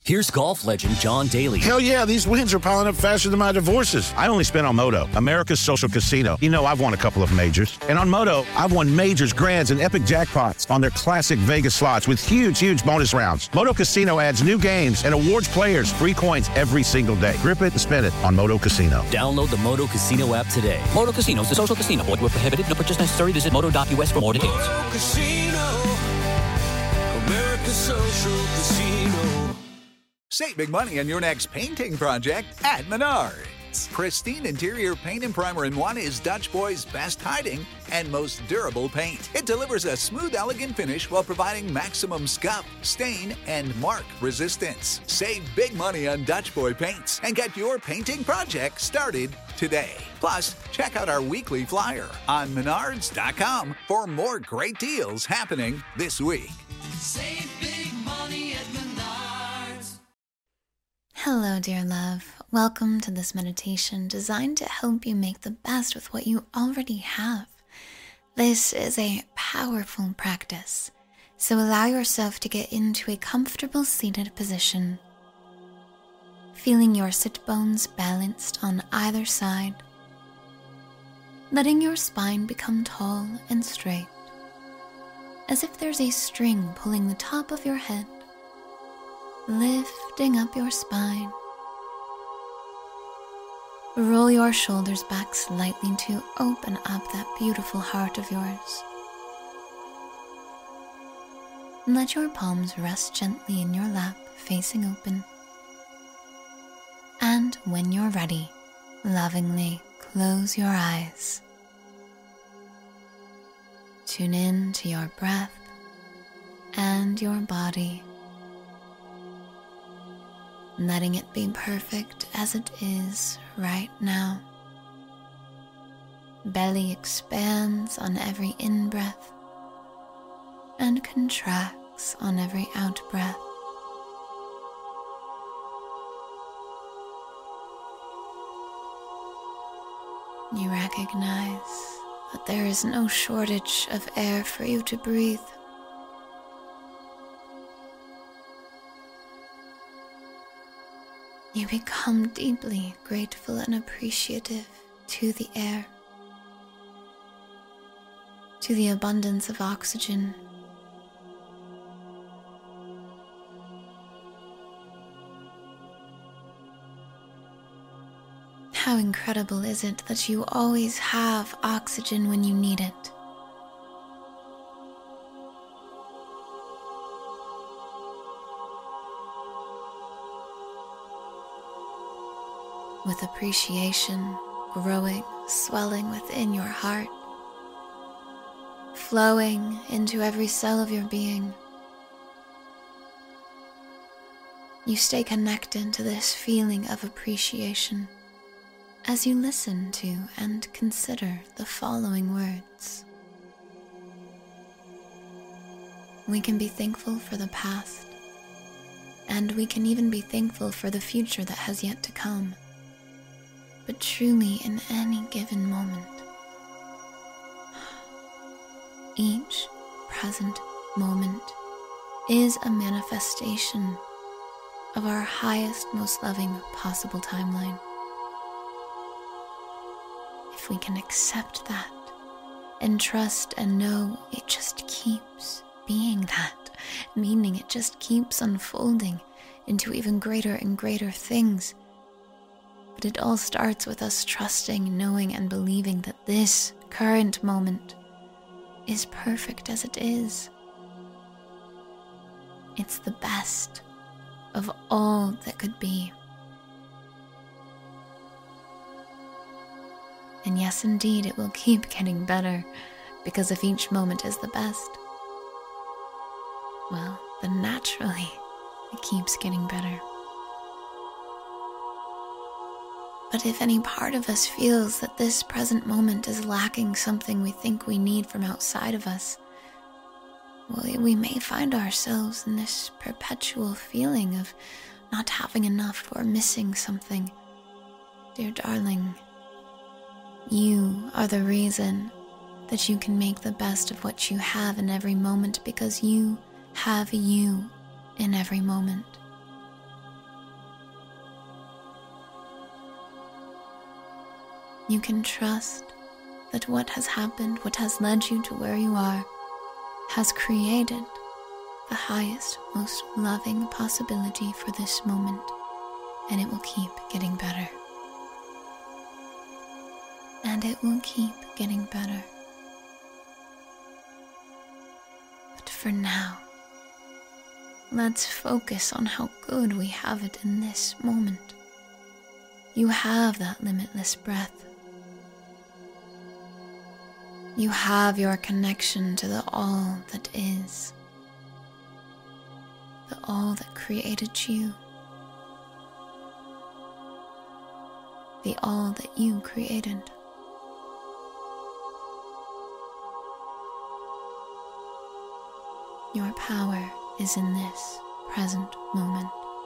Here's golf legend John Daly. Hell yeah, these wins are piling up faster than my divorces. I only spent on Moto, America's social casino. You know, I've won a couple of majors. And on Moto, I've won majors, grands, and epic jackpots on their classic Vegas slots with huge bonus rounds. Moto Casino adds new games and awards players free coins every single day. Grip it and spin it on Moto Casino. Download the Moto Casino app today. Moto Casino is the social casino. Void where prohibited. No purchase necessary. Visit moto.us for more details. Moto Casino, America's social casino. Save big money on your next painting project at Menards. Pristine interior paint and primer in one is Dutch Boy's best hiding and most durable paint. It delivers a smooth, elegant finish while providing maximum scuff, stain, and mark resistance. Save big money on Dutch Boy paints and get your painting project started today. Plus, check out our weekly flyer on Menards.com for more great deals happening this week. Save big money at Menards. Hello, dear love. Welcome to this meditation designed to help you make the best with what you already have. This is a powerful practice, so allow yourself to get into a comfortable seated position, feeling your sit bones balanced on either side, letting your spine become tall and straight, as if there's a string pulling the top of your head, lifting up your spine. Roll your shoulders back slightly to open up that beautiful heart of yours. Let your palms rest gently in your lap, facing open. And when you're ready, lovingly close your eyes. Tune in to your breath and your body, letting it be perfect as it is right now. Belly expands on every in-breath and contracts on every out-breath. You recognize that there is no shortage of air for you to breathe. You become deeply grateful and appreciative to the air, to the abundance of oxygen. How incredible is it that you always have oxygen when you need it? With appreciation growing, swelling within your heart, flowing into every cell of your being, you stay connected to this feeling of appreciation as you listen to and consider the following words. We can be thankful for the past, and we can even be thankful for the future that has yet to come. But truly, in any given moment, each present moment is a manifestation of our highest, most loving possible timeline. If we can accept that and trust and know it just keeps being that, meaning it just keeps unfolding into even greater and greater things. But it all starts with us trusting, knowing, and believing that this current moment is perfect as it is. It's the best of all that could be. And yes, indeed, it will keep getting better, because if each moment is the best, well, then naturally, it keeps getting better. But if any part of us feels that this present moment is lacking something we think we need from outside of us, well, we may find ourselves in this perpetual feeling of not having enough or missing something. Dear darling, you are the reason that you can make the best of what you have in every moment, because you have you in every moment. You can trust that what has happened, what has led you to where you are, has created the highest, most loving possibility for this moment, and it will keep getting better. And it will keep getting better. But for now, let's focus on how good we have it in this moment. You have that limitless breath. You have your connection to the all that is, the all that created you, the all that you created. Your power is in this present moment.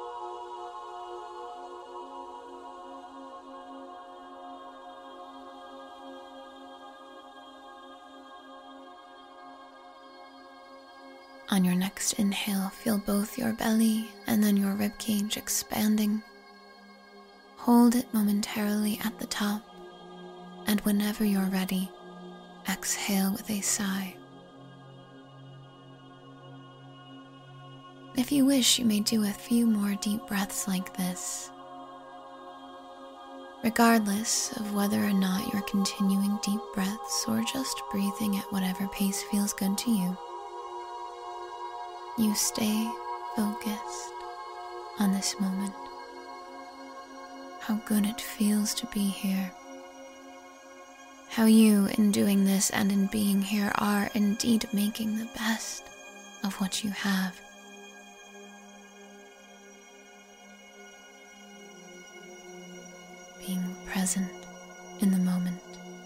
On your next inhale, feel both your belly and then your ribcage expanding. Hold it momentarily at the top, and whenever you're ready, exhale with a sigh. If you wish, you may do a few more deep breaths like this. Regardless of whether or not you're continuing deep breaths or just breathing at whatever pace feels good to you, you stay focused on this moment. How good it feels to be here. How you, in doing this and in being here, are indeed making the best of what you have. Being present in the moment.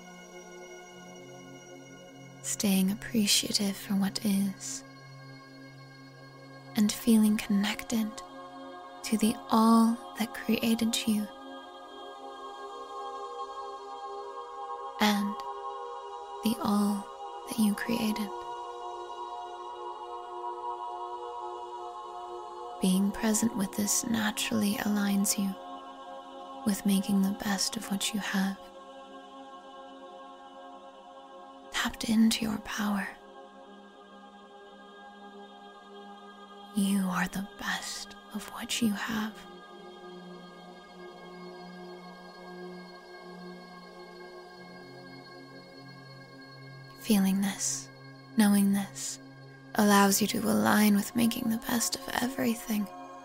Staying appreciative for what is. And feeling connected to the all that created you. And the all that you created. Being present with this naturally aligns you with making the best of what you have. Tapped into your power. You are the best of what you have. Feeling this, knowing this, allows you to align with making the best of everything.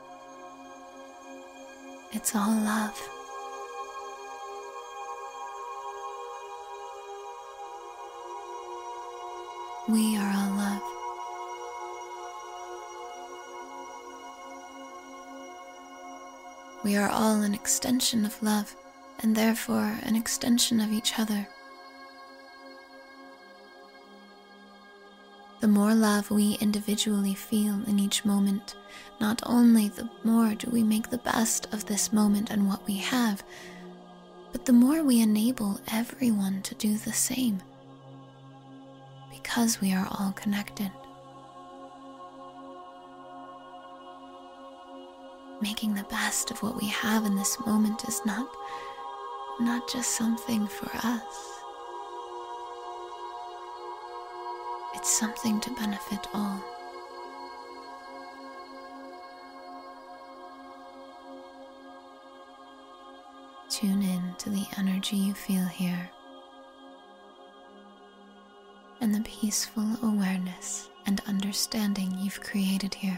It's all love. We are all love. We are all an extension of love, and therefore an extension of each other. The more love we individually feel in each moment, not only the more do we make the best of this moment and what we have, but the more we enable everyone to do the same, because we are all connected. Making the best of what we have in this moment is not just something for us. It's something to benefit all. Tune in to the energy you feel here and the peaceful awareness and understanding you've created here.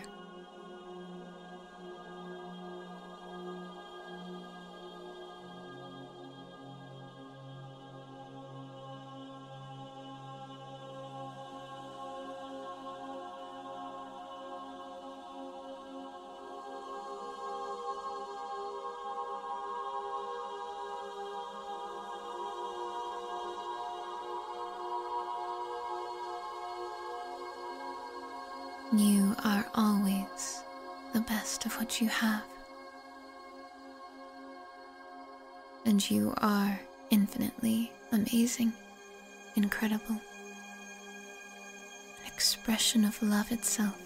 You are always the best of what you have. And you are infinitely amazing, incredible, an expression of love itself.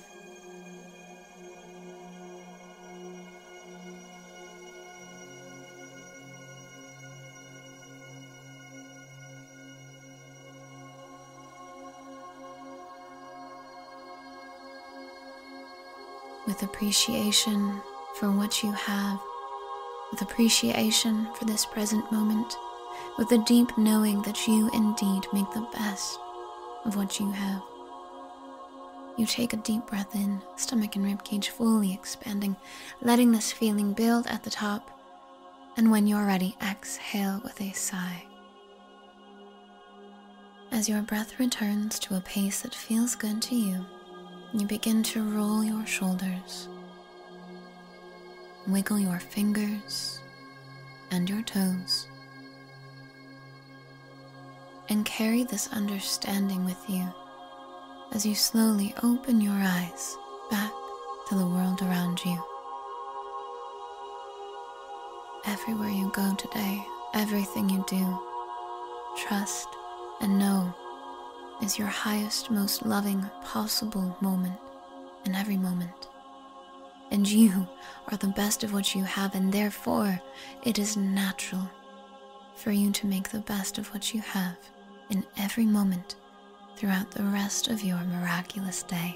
with appreciation for what you have, with appreciation for this present moment, with a deep knowing that you indeed make the best of what you have. You take a deep breath in, stomach and ribcage fully expanding, letting this feeling build at the top, and when you're ready, exhale with a sigh. As your breath returns to a pace that feels good to you, you begin to roll your shoulders, wiggle your fingers and your toes, and carry this understanding with you as you slowly open your eyes back to the world around you. Everywhere you go today, everything you do, trust and know is your highest, most loving possible moment in every moment. And you are the best of what you have, and therefore it is natural for you to make the best of what you have in every moment throughout the rest of your miraculous day.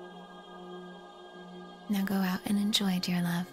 Now go out and enjoy, dear love.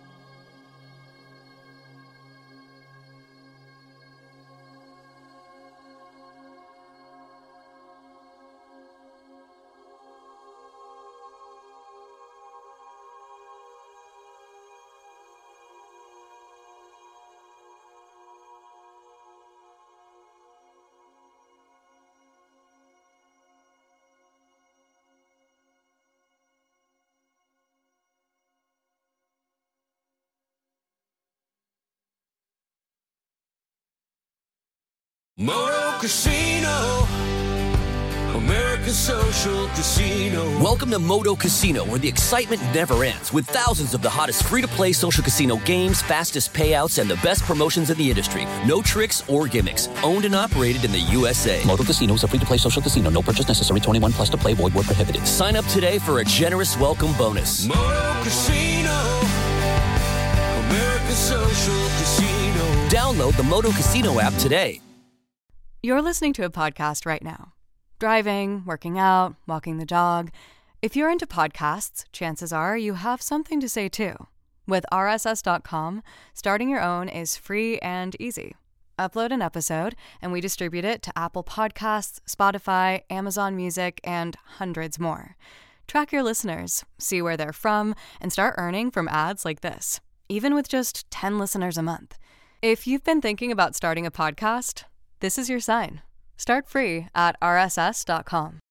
Moto Casino, America's social casino. Welcome to Moto Casino, where the excitement never ends, with thousands of the hottest free-to-play social casino games, fastest payouts, and the best promotions in the industry. No tricks or gimmicks. Owned and operated in the USA. Moto Casino is a free-to-play social casino. No purchase necessary. 21 plus to play. Void where prohibited. Sign up today for a generous welcome bonus. Moto Casino, America's social casino. Download the Moto Casino app today. You're listening to a podcast right now. Driving, working out, walking the dog. If you're into podcasts, chances are you have something to say too. With RSS.com, starting your own is free and easy. Upload an episode, and we distribute it to Apple Podcasts, Spotify, Amazon Music, and hundreds more. Track your listeners, see where they're from, and start earning from ads like this, even with just 10 listeners a month. If you've been thinking about starting a podcast, this is your sign. Start free at rss.com.